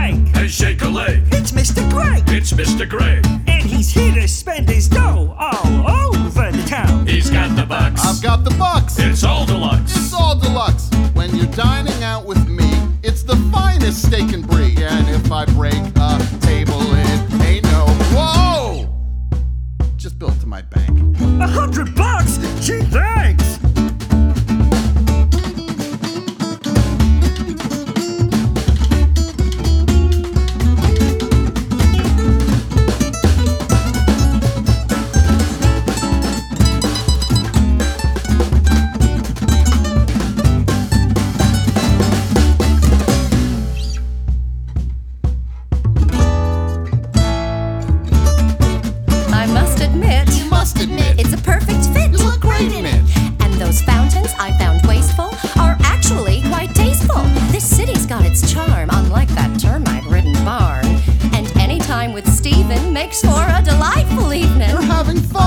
bank and shake a leg. It's Mr. Greg, It's Mr. Greg. and he's here to spend his dough all over the town. He's got the bucks. I've got the bucks. It's all deluxe. It's all deluxe. When you're dining out with me, it's the finest steak and brie. And if I break a table, it ain't no whoa. Just bill it to my bank. $100? Gee, thanks. I must admit, You must admit, it's a perfect fit. you look great in it. And those fountains I found wasteful are actually quite tasteful. This city's got its charm, unlike that termite-ridden barn. And any time with Stephen makes for a delightful evening. You're having fun.